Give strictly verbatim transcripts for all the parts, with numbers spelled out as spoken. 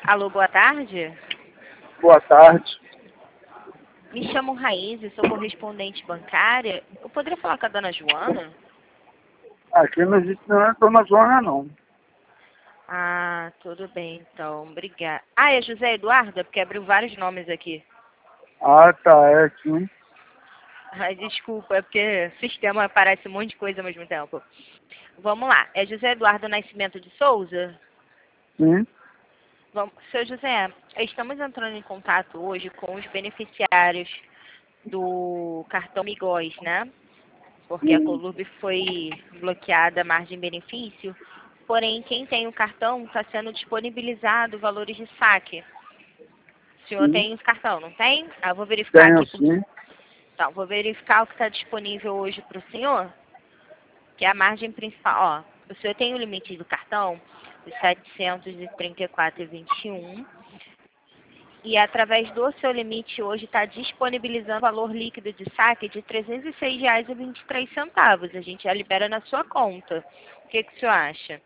Alô, boa tarde. Boa tarde. Me chamo Raíza, sou correspondente bancária. Eu poderia falar com a dona Joana? Aqui não existe não é Dona Joana, não. Ah, tudo bem, então. Obrigada. Ah, é José Eduardo? Porque abriu vários nomes aqui. Ah, tá, é sim. Ai, desculpa, é porque o sistema aparece um monte de coisa ao mesmo tempo. Vamos lá. É José Eduardo Nascimento de Souza? Sim. Vamos, seu José, estamos entrando em contato hoje com os beneficiários do cartão Migóis, né? Porque a Sim. Colurb foi bloqueada a margem benefício, porém quem tem o cartão está sendo disponibilizado valores de saque. O senhor Sim. tem o cartão, não tem? Ah, eu vou verificar Tenho aqui. Por... sim. Então, vou verificar o que está disponível hoje para o senhor, que é a margem principal. Ó, o senhor tem o limite do cartão de setecentos e trinta e quatro reais e vinte e um centavos. E através do seu limite hoje está disponibilizando valor líquido de saque de trezentos e seis reais e vinte e três centavos. A gente já libera na sua conta. O que, que o senhor acha?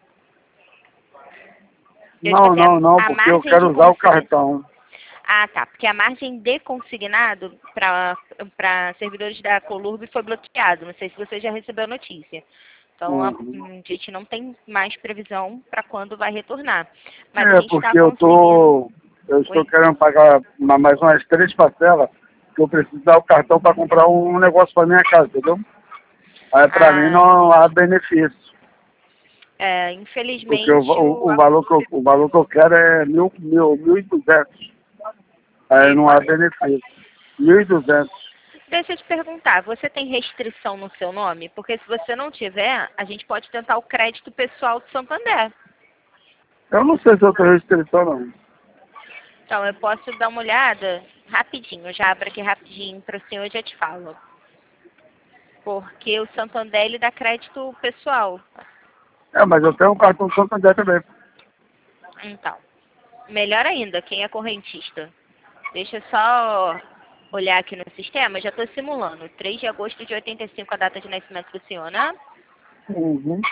Eu digo Não, assim, a, não, não, a porque eu margem de quero usar o consignação... cartão. Ah, tá. Porque a margem de consignado para servidores da Colurb foi bloqueado. Não sei se você já recebeu a notícia. Então, a, a Uhum. gente não tem mais previsão para quando vai retornar. Mas a É, gente está porque eu conseguindo... tô. Eu estou Oi? querendo pagar uma- mais umas três parcelas, que eu preciso usar o cartão para comprar um negócio para minha casa, entendeu? Aí para mim Ah, não há entendi. benefício. É, Porque o, infelizmente, o, o, o a valor que eu, o valor que eu quero é mil, mil, mil e duzentos. Aí não há Exato. benefício. Mil e duzentos. Deixa eu te perguntar, você tem restrição no seu nome? Porque se você não tiver, a gente pode tentar o crédito pessoal do Santander. Eu não sei se eu tenho restrição, não. Então, eu posso dar uma olhada rapidinho. Eu já abro aqui rapidinho para o senhor e já te falo. Porque o Santander, ele dá crédito pessoal. É, mas eu tenho um cartão Santander também. Então, melhor ainda, quem é correntista. Deixa eu só olhar aqui no sistema, já estou simulando. três de agosto de oitenta e cinco, a data de nascimento do senhor, né? Uhum.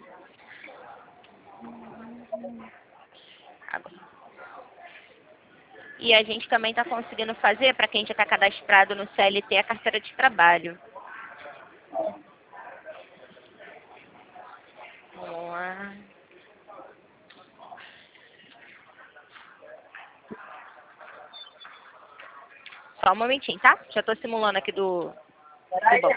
Agora. E a gente também está conseguindo fazer, para quem já está cadastrado no C L T, a carteira de trabalho. Vamos lá. Só um momentinho, tá? Já estou simulando aqui do, do banco.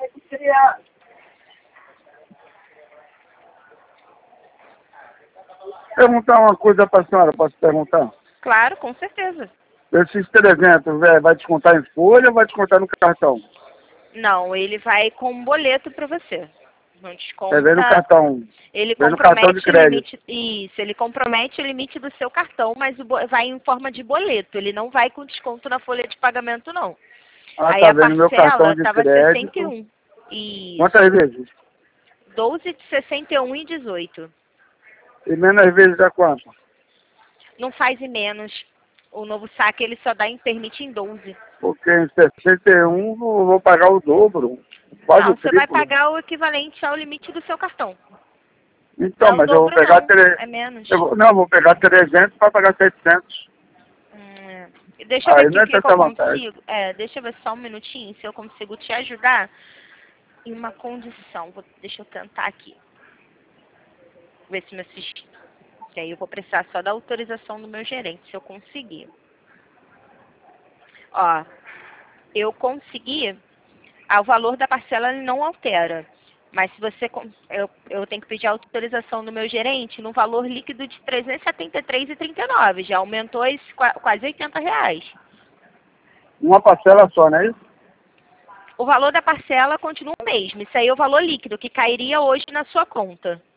Perguntar uma coisa para a senhora, posso perguntar? Claro, com certeza. Esses trezentos, velho, vai descontar em folha ou vai descontar no cartão? Não, ele vai com um boleto para você. Não É, vem no desconta. cartão. Ele Vem no cartão de compromete o crédito. limite. Isso, ele compromete o limite do seu cartão, mas o bo- vai em forma de boleto. Ele não vai com desconto na folha de pagamento, não. Ah, Aí tá a vendo meu parcela cartão de estava sessenta e crédito. um. Quantas Isso. vezes? doze de sessenta e um e dezoito. E menos vezes é quanto? Não faz em menos. O novo saque ele só dá em permite em doze. Porque em sessenta e um eu vou pagar o dobro. Quase Não, o você vai triplo. pagar o equivalente ao limite do seu cartão. Então, Não é o mas eu vou dobro pegar... não, Tre... é menos. Eu vou... Não, eu vou pegar trezentos para pagar setecentos. Hum, deixa eu ver Aí aqui não o é que, que eu tanta vantagem. consigo. É, deixa eu ver só um minutinho se eu consigo te ajudar em uma condição. Vou, deixa eu tentar aqui. Ver se meu sistema. Que aí eu vou precisar só da autorização do meu gerente, se eu conseguir. Ó, eu consegui. Ah, o valor da parcela ele não altera. Mas se você. con- Eu, eu tenho que pedir a autorização do meu gerente no valor líquido de trezentos e setenta e três reais e trinta e nove centavos. Já aumentou esse, qua- quase oitenta reais. Uma parcela só, não é isso? O valor da parcela continua o mesmo. Isso aí é o valor líquido que cairia hoje na sua conta.